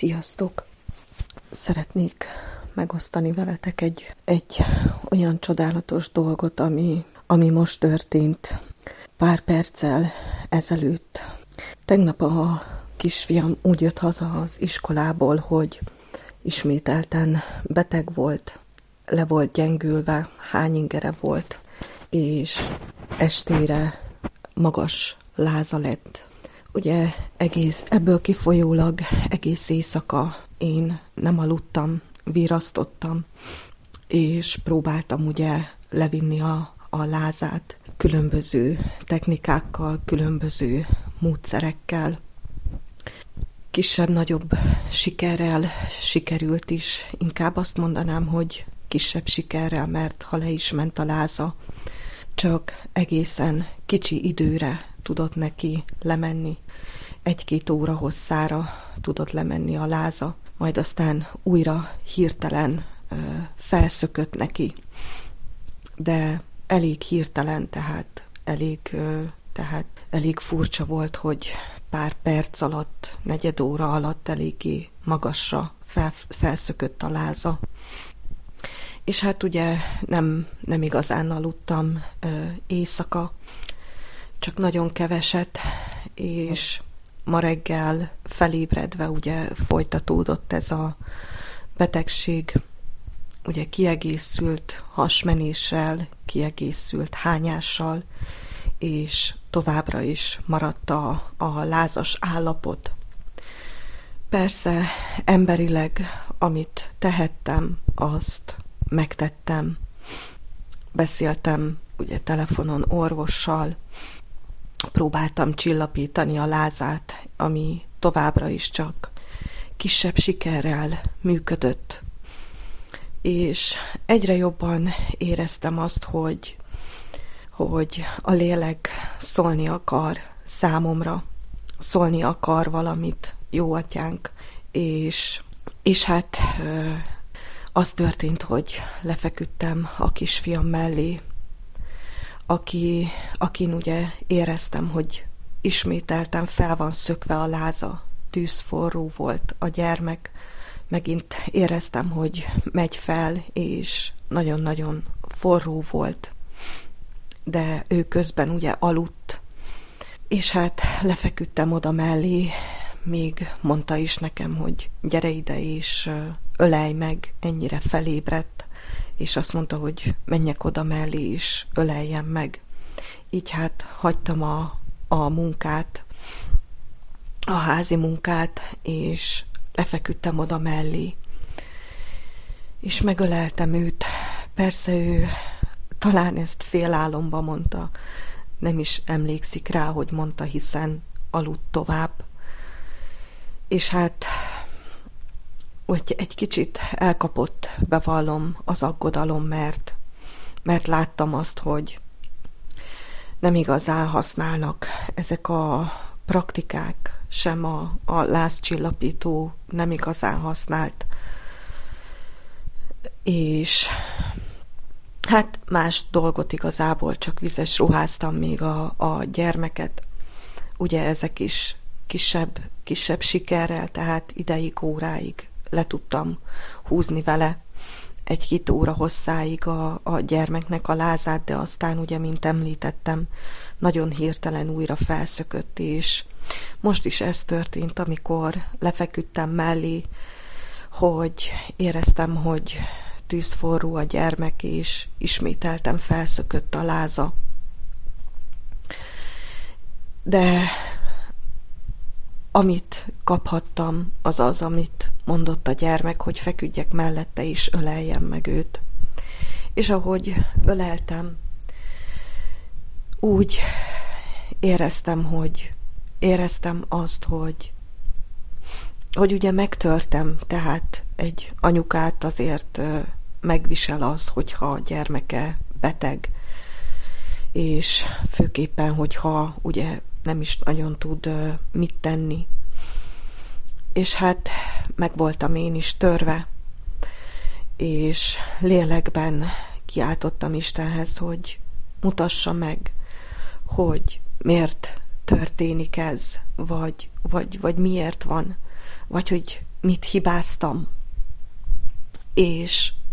Sziasztok! Szeretnék megosztani veletek egy olyan csodálatos dolgot, ami most történt pár perccel ezelőtt. Tegnap a kisfiam úgy jött haza az iskolából, hogy ismételten beteg volt, le volt gyengülve, hányingere volt, és estére magas láza lett. Ugye ebből kifolyólag egész éjszaka én nem aludtam, virrasztottam, és próbáltam ugye levinni a lázát különböző technikákkal, különböző módszerekkel. Kisebb-nagyobb sikerrel sikerült is, inkább azt mondanám, hogy kisebb sikerrel, mert ha le is ment a láza, csak egészen kicsi időre tudott neki lemenni. 1-2 óra hosszára tudott lemenni a láza, majd aztán újra hirtelen felszökött neki. De elég hirtelen, tehát elég furcsa volt, hogy pár perc alatt, 4 óra alatt eléggé magasra felszökött a láza. És hát ugye nem igazán aludtam éjszaka, csak nagyon keveset, és ma reggel felébredve ugye folytatódott ez a betegség, ugye kiegészült hasmenéssel, kiegészült hányással, és továbbra is maradt a lázas állapot. Persze emberileg, amit tehettem, azt megtettem. Beszéltem ugye telefonon orvossal, próbáltam csillapítani a lázát, ami továbbra is csak kisebb sikerrel működött. És egyre jobban éreztem azt, hogy a lélek szólni akar számomra, szólni akar valamit, jó atyánk, és hát az történt, hogy lefeküdtem a kisfiam mellé, akin ugye éreztem, hogy ismételten fel van szökve a láza, tűzforró volt a gyermek, megint éreztem, hogy megy fel, és nagyon-nagyon forró volt, de ő közben ugye aludt, és hát lefeküdtem oda mellé, még mondta is nekem, hogy gyere ide és ölelj meg, ennyire felébredt, és azt mondta, hogy menjek oda mellé és öleljem meg. Így hát hagytam a munkát, a házi munkát, és lefeküdtem oda mellé, és megöleltem őt. Persze ő talán ezt félálomba mondta, nem is emlékszik rá, hogy mondta, hiszen aludt tovább. És hát hogy egy kicsit elkapott, bevallom, az aggodalom, mert láttam azt, hogy nem igazán használnak ezek a praktikák, sem a lázcsillapító nem igazán használt. És hát más dolgot igazából, csak vizes ruháztam még a gyermeket. Ugye ezek is kisebb sikerrel, tehát ideig, óráig le tudtam húzni vele 1-2 óra hosszáig a gyermeknek a lázát, de aztán ugye, mint említettem, nagyon hirtelen újra felszökött, és most is ez történt, amikor lefeküdtem mellé, hogy éreztem, hogy tűzforró a gyermek, és ismételten felszökött a láza. De amit kaphattam, az az, amit mondott a gyermek, hogy feküdjek mellette és öleljem meg őt. És ahogy öleltem, úgy éreztem azt, hogy ugye megtörtem, tehát egy anyukát azért megvisel az, hogyha a gyermeke beteg, és főképpen, hogyha ugye nem is nagyon tud mit tenni. És hát meg voltam én is törve, és lélekben kiáltottam Istenhez, hogy mutassa meg, hogy miért történik ez, vagy miért van, vagy hogy mit hibáztam. És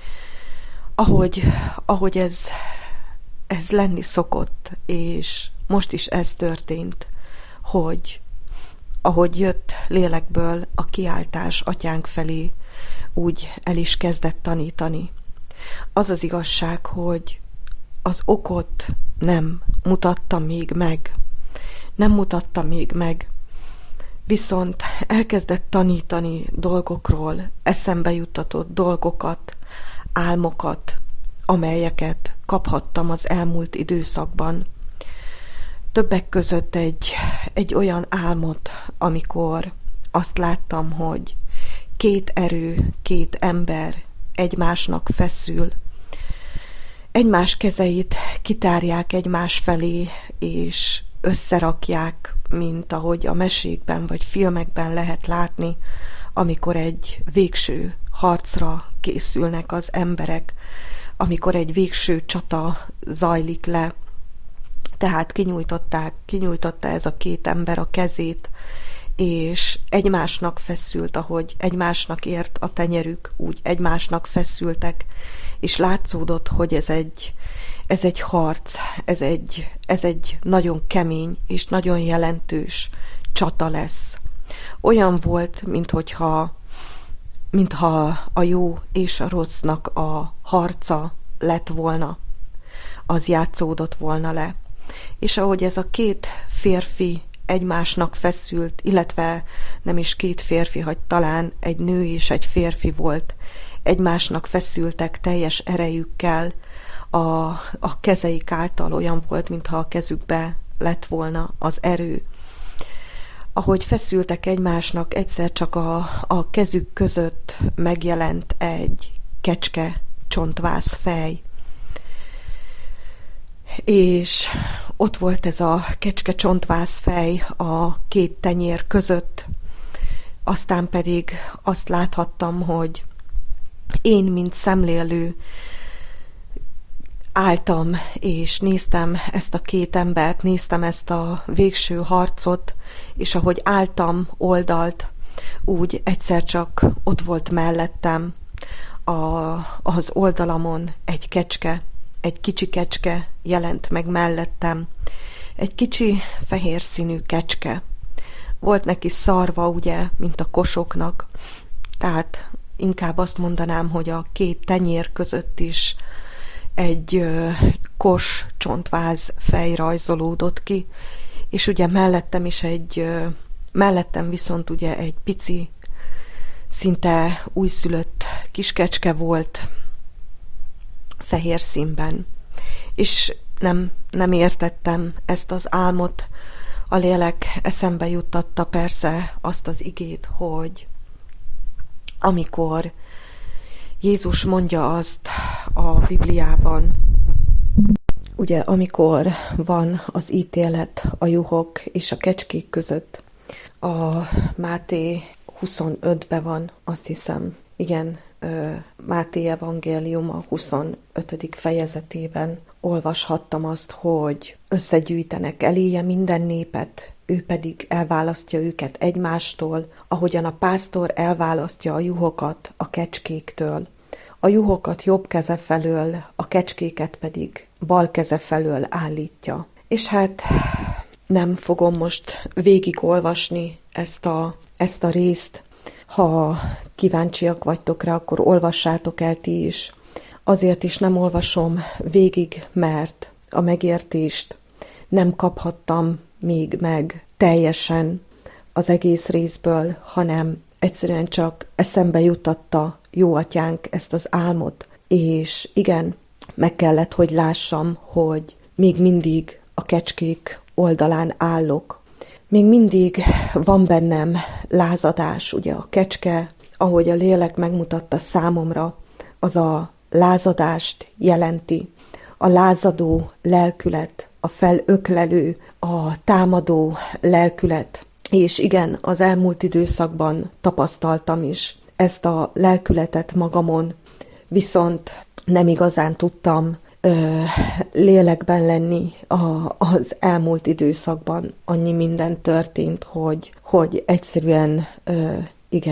ahogy ez lenni szokott, és most is ez történt, hogy ahogy jött lélekből a kiáltás atyánk felé, úgy el is kezdett tanítani. Az az igazság, hogy az okot nem mutatta még meg, viszont elkezdett tanítani dolgokról, eszembe juttatott dolgokat, álmokat, amelyeket kaphattam az elmúlt időszakban. Többek között egy olyan álmot, amikor azt láttam, hogy két erő, két ember egymásnak feszül, egymás kezeit kitárják egymás felé, és összerakják, mint ahogy a mesékben vagy filmekben lehet látni, amikor egy végső harcra készülnek az emberek, amikor egy végső csata zajlik le. Tehát kinyújtotta ez a két ember a kezét, és egymásnak feszült, ahogy egymásnak ért a tenyerük, úgy egymásnak feszültek, és látszódott, hogy ez egy harc, ez egy nagyon kemény és nagyon jelentős csata lesz. Olyan volt, mintha a jó és a rossznak a harca lett volna, az játszódott volna le. És ahogy ez a két férfi egymásnak feszült, illetve nem is két férfi, hogy talán egy nő és egy férfi volt, egymásnak feszültek teljes erejükkel, a kezeik által olyan volt, mintha a kezükbe lett volna az erő. Ahogy feszültek egymásnak, egyszer csak a kezük között megjelent egy kecske csontváz fej. És ott volt ez a kecske csontváz fej a két tenyér között. Aztán pedig azt láthattam, hogy én, mint szemlélő, álltam és néztem ezt a két embert, néztem ezt a végső harcot, és ahogy álltam oldalt, úgy egyszer csak ott volt mellettem az oldalamon egy kecske, egy kicsi kecske jelent meg mellettem. Egy kicsi fehér színű kecske. Volt neki szarva, ugye, mint a kosoknak, tehát inkább azt mondanám, hogy a két tenyér között is egy kos csontváz fej rajzolódott ki, és ugye mellettem viszont ugye egy pici, szinte újszülött kiskecske volt fehér színben. És nem értettem ezt az álmot. A lélek eszembe juttatta persze azt az igét, hogy amikor Jézus mondja azt a Bibliában, ugye amikor van az ítélet a juhok és a kecskék között, a Máté 25-ben van, azt hiszem, igen, Máté evangélium a 25. fejezetében olvashattam azt, hogy összegyűjtenek eléje minden népet, ő pedig elválasztja őket egymástól, ahogyan a pásztor elválasztja a juhokat a kecskéktől. A juhokat jobb keze felől, a kecskéket pedig bal keze felől állítja. És hát nem fogom most végigolvasni ezt a részt. Ha kíváncsiak vagytok rá, akkor olvassátok el ti is. Azért is nem olvasom végig, mert a megértést nem kaphattam még meg teljesen az egész részből, hanem egyszerűen csak eszembe juttatta jó atyánk ezt az álmot, és igen, meg kellett, hogy lássam, hogy még mindig a kecskék oldalán állok. Még mindig van bennem lázadás, ugye a kecske, ahogy a lélek megmutatta számomra, az a lázadást jelenti. A lázadó lelkület, a felöklelő, a támadó lelkület. És igen, az elmúlt időszakban tapasztaltam is ezt a lelkületet magamon, viszont nem igazán tudtam lélekben lenni az elmúlt időszakban. Annyi minden történt, hogy egyszerűen igen,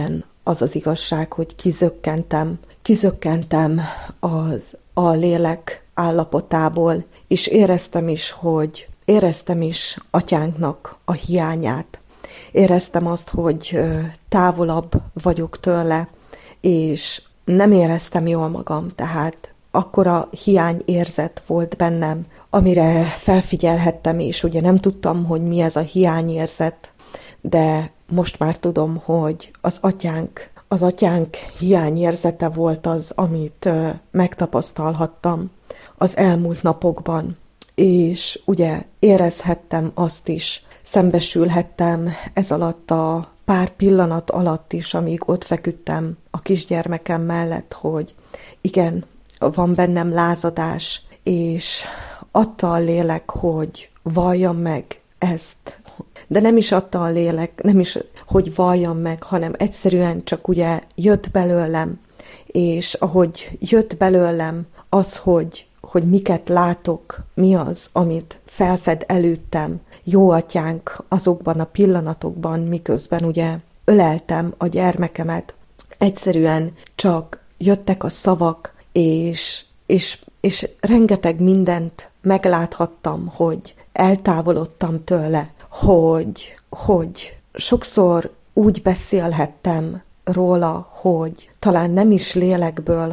az az igazság, hogy kizökkentem a lélek állapotából, és éreztem is atyánknak a hiányát. Éreztem azt, hogy távolabb vagyok tőle, és nem éreztem jól magam, tehát akkora hiányérzet volt bennem, amire felfigyelhettem, és ugye nem tudtam, hogy mi ez a hiányérzet, de most már tudom, hogy az atyánk hiányérzete volt az, amit megtapasztalhattam az elmúlt napokban. És ugye érezhettem azt is, szembesülhettem ez alatt a pár pillanat alatt is, amíg ott feküdtem a kisgyermekem mellett, hogy igen, van bennem lázadás, és adta a lélek, hogy valljam meg ezt. De nem is adta a lélek, nem is, hogy valljam meg, hanem egyszerűen csak ugye jött belőlem, és ahogy jött belőlem az, hogy miket látok, mi az, amit felfed előttem, jó atyánk azokban a pillanatokban, miközben ugye öleltem a gyermekemet, egyszerűen csak jöttek a szavak, és rengeteg mindent megláthattam, hogy eltávolodtam tőle, hogy sokszor úgy beszélhettem róla, hogy talán nem is lélekből,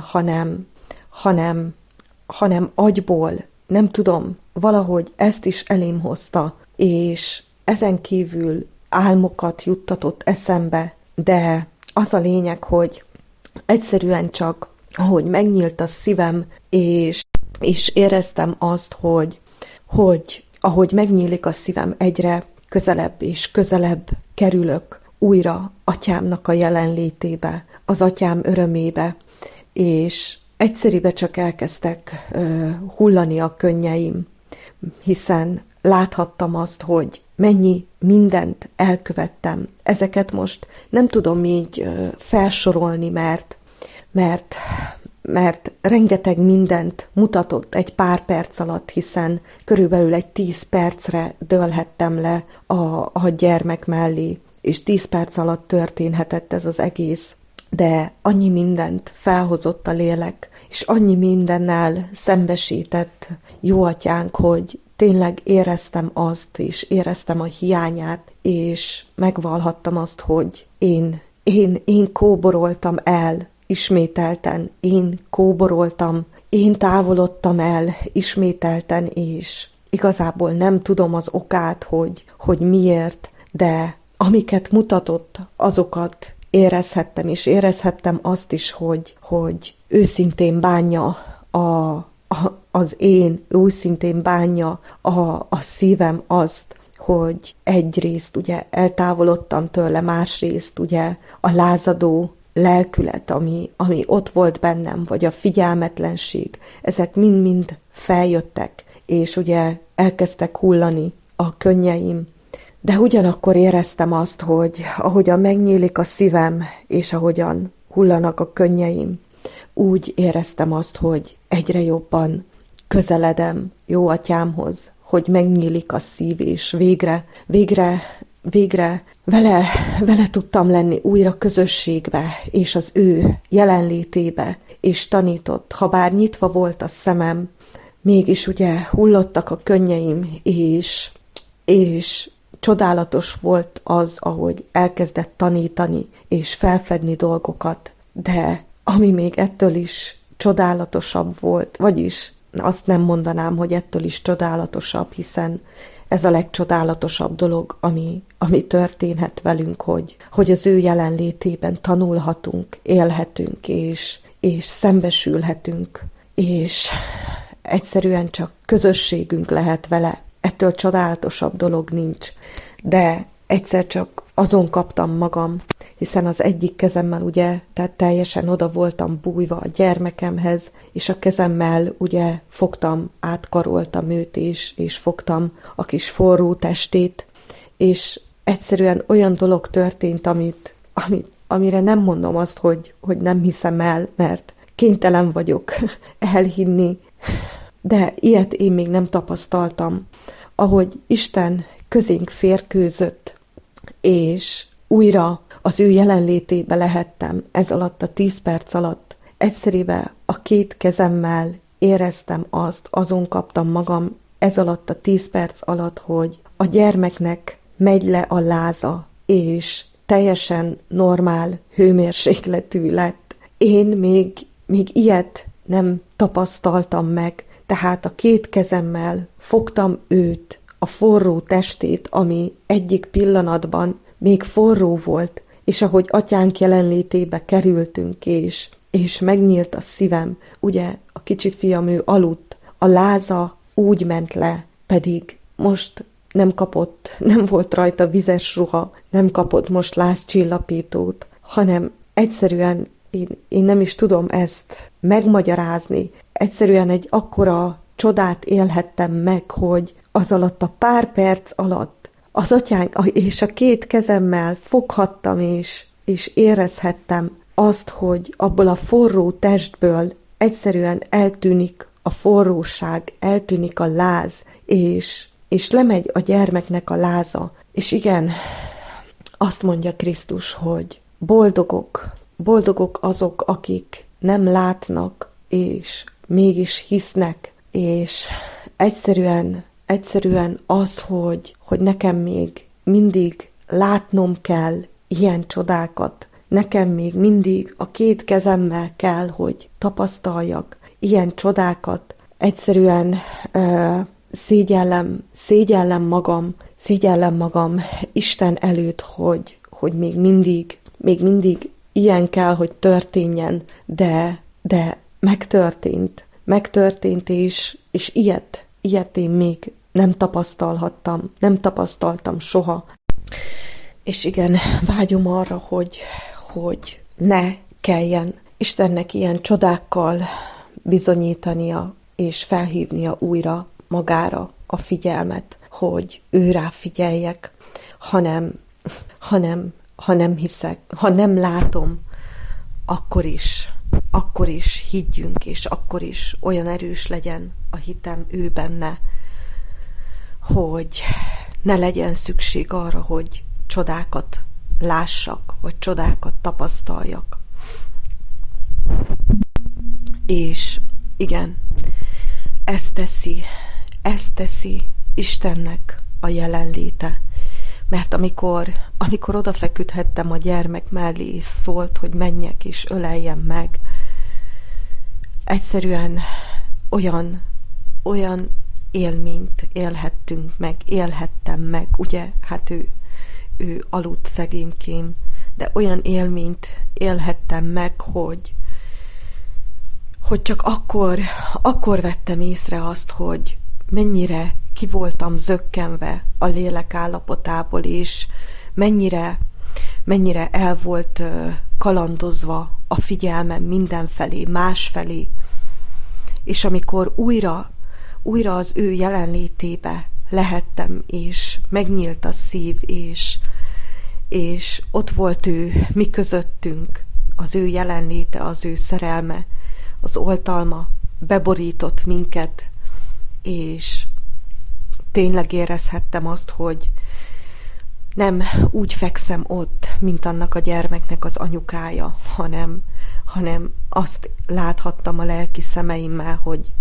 hanem agyból, nem tudom, valahogy ezt is elém hozta, és ezen kívül álmokat juttatott eszembe, de az a lényeg, hogy egyszerűen csak, ahogy megnyílt a szívem, és éreztem azt, hogy ahogy megnyílik a szívem, egyre közelebb és közelebb kerülök újra atyámnak a jelenlétébe, az atyám örömébe, és egyszerűen csak elkezdtek hullani a könnyeim, hiszen láthattam azt, hogy mennyi mindent elkövettem. Ezeket most nem tudom így felsorolni, mert rengeteg mindent mutatott egy pár perc alatt, hiszen körülbelül egy 10 percre dőlhettem le a gyermek mellé, és 10 perc alatt történhetett ez az egész. De annyi mindent felhozott a lélek, és annyi mindennel szembesített jó atyánk, hogy tényleg éreztem azt, és éreztem a hiányát, és megvallhattam azt, hogy én kóboroltam el ismételten, én távolodtam el ismételten, és igazából nem tudom az okát, hogy miért, de amiket mutatott, azokat érezhettem, és érezhettem azt is, hogy őszintén bánja az én, őszintén bánja a szívem azt, hogy egyrészt ugye eltávolodtam tőle, másrészt ugye a lázadó lelkület, ami ott volt bennem, vagy a figyelmetlenség, ezek mind-mind feljöttek, és ugye elkezdtek hullani a könnyeim. De ugyanakkor éreztem azt, hogy ahogyan megnyílik a szívem, és ahogyan hullanak a könnyeim, úgy éreztem azt, hogy egyre jobban közeledem jó atyámhoz, hogy megnyílik a szív, és végre vele tudtam lenni újra közösségbe, és az ő jelenlétébe, és tanított, ha bár nyitva volt a szemem, mégis ugye hullottak a könnyeim, és csodálatos volt az, ahogy elkezdett tanítani, és felfedni dolgokat, de ami még ettől is csodálatosabb volt, vagyis azt nem mondanám, hogy ettől is csodálatosabb, hiszen ez a legcsodálatosabb dolog, ami történhet velünk, hogy az ő jelenlétében tanulhatunk, élhetünk, és szembesülhetünk, és egyszerűen csak közösségünk lehet vele. Ettől csodálatosabb dolog nincs, de egyszer csak azon kaptam magam, hiszen az egyik kezemmel ugye, tehát teljesen oda voltam bújva a gyermekemhez, és a kezemmel ugye fogtam, átkaroltam őt, és fogtam a kis forró testét, és egyszerűen olyan dolog történt, amire nem mondom azt, hogy nem hiszem el, mert kénytelen vagyok elhinni, de ilyet én még nem tapasztaltam, ahogy Isten közénk férkőzött, és újra az ő jelenlétébe lehettem ez alatt a 10 perc alatt. Egyszerűen a 2 kezemmel éreztem azt, azon kaptam magam ez alatt a 10 perc alatt, hogy a gyermeknek megy le a láza, és teljesen normál hőmérsékletű lett. Én még ilyet nem tapasztaltam meg, tehát a 2 kezemmel fogtam őt, a forró testét, ami egyik pillanatban még forró volt, és ahogy atyánk jelenlétébe kerültünk, és megnyílt a szívem, ugye a kicsi fiam ő aludt, a láza úgy ment le, pedig most nem volt rajta vizes ruha, nem kapott most lázcsillapítót, hanem egyszerűen én nem is tudom ezt megmagyarázni. Egyszerűen egy akkora csodát élhettem meg, hogy az alatt a pár perc alatt az atyánk és a 2 kezemmel foghattam és érezhettem azt, hogy abból a forró testből egyszerűen eltűnik a forróság, eltűnik a láz, és lemegy a gyermeknek a láza. És igen, azt mondja Krisztus, hogy boldogok azok, akik nem látnak, és mégis hisznek, és egyszerűen az, hogy nekem még mindig látnom kell ilyen csodákat, nekem még mindig a 2 kezemmel kell, hogy tapasztaljak ilyen csodákat, egyszerűen szégyellem magam Isten előtt, hogy még mindig ilyen kell, hogy történjen, de megtörtént, és ilyet én még nem tapasztaltam soha. És igen, vágyom arra, hogy ne kelljen Istennek ilyen csodákkal bizonyítania, és felhívnia újra magára a figyelmet, hogy ő rá figyeljek, ha nem hiszek, ha nem látom, akkor is higgyünk, és akkor is olyan erős legyen a hitem ő benne, hogy ne legyen szükség arra, hogy csodákat lássak, vagy csodákat tapasztaljak. És igen, ezt teszi Istennek a jelenléte. Mert amikor odafeküdhettem a gyermek mellé, és szólt, hogy menjek és öleljem meg, egyszerűen olyan élményt élhettem meg, ugye, hát ő aludt szegénykém, de olyan élményt élhettem meg, hogy csak akkor vettem észre azt, hogy mennyire ki voltam zökkenve a lélek állapotából, és mennyire el volt kalandozva a figyelmem mindenfelé, másfelé. És amikor újra az ő jelenlétébe lehettem, és megnyílt a szív, és ott volt ő mi közöttünk, az ő jelenléte, az ő szerelme, az oltalma beborított minket, és tényleg érezhettem azt, hogy nem úgy fekszem ott, mint annak a gyermeknek az anyukája, hanem azt láthattam a lelki szemeimmel, hogy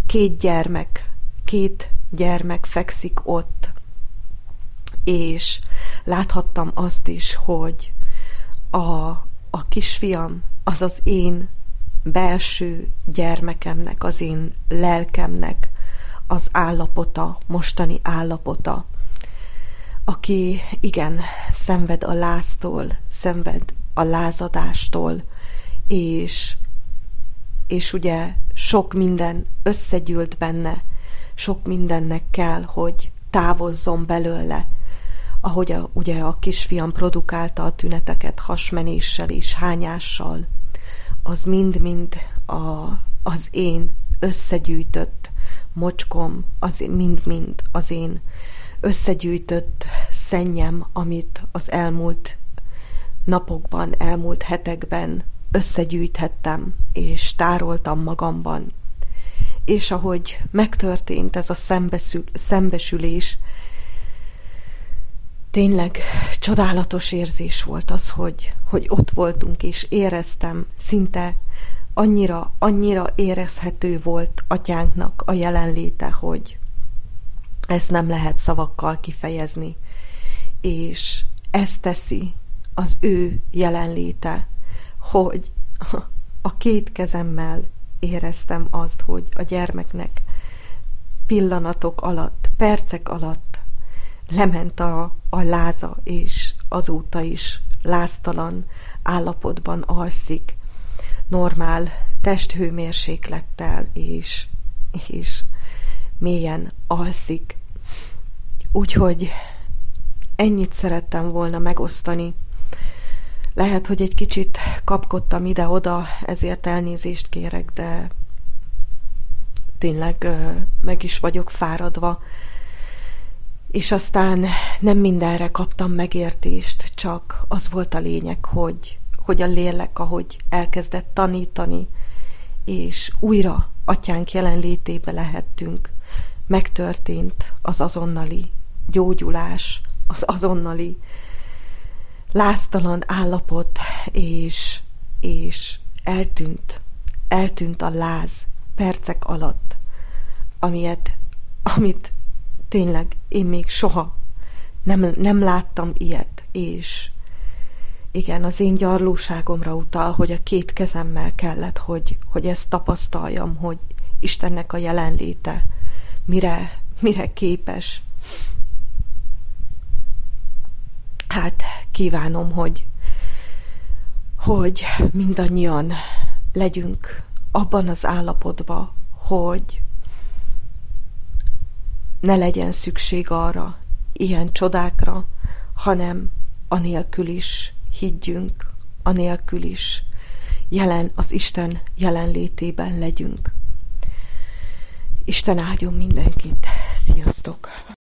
2 gyermek fekszik ott, és láthattam azt is, hogy a kisfiam az az én belső gyermekemnek, az én lelkemnek az állapota, mostani állapota, aki igen, szenved a láztól, szenved a lázadástól, és ugye sok minden összegyűlt benne, sok mindennek kell, hogy távozzon belőle, ahogy ugye a kisfiam produkálta a tüneteket hasmenéssel és hányással, az mind-mind az én összegyűjtött mocskom, az mind-mind az én összegyűjtött szennyem, amit az elmúlt napokban, elmúlt hetekben összegyűjthettem, és tároltam magamban. És ahogy megtörtént ez a szembesülés, Tényleg csodálatos érzés volt az, hogy ott voltunk, és éreztem, szinte annyira érezhető volt atyánknak a jelenléte, hogy ezt nem lehet szavakkal kifejezni. És ezt teszi az ő jelenléte, hogy a két kezemmel éreztem azt, hogy a gyermeknek pillanatok alatt, percek alatt lement a láza, és azóta is láztalan állapotban alszik, normál testhőmérséklettel, és mélyen alszik. Úgyhogy ennyit szerettem volna megosztani. Lehet, hogy egy kicsit kapkodtam ide-oda, ezért elnézést kérek, de tényleg meg is vagyok fáradva. És aztán nem mindenre kaptam megértést, csak az volt a lényeg, hogy a lélek, ahogy elkezdett tanítani, és újra atyánk jelenlétébe lehettünk, megtörtént az azonnali gyógyulás, az azonnali láztalan állapot, és eltűnt a láz percek alatt, amit tényleg én még soha nem láttam ilyet, és igen, az én gyarlóságomra utal, hogy a két kezemmel kellett, hogy ezt tapasztaljam, hogy Istennek a jelenléte mire képes. Hát kívánom, hogy mindannyian legyünk abban az állapotban, hogy ne legyen szükség arra, ilyen csodákra, hanem anélkül is higgyünk, anélkül is az Isten jelenlétében legyünk. Isten áldjon mindenkit! Sziasztok!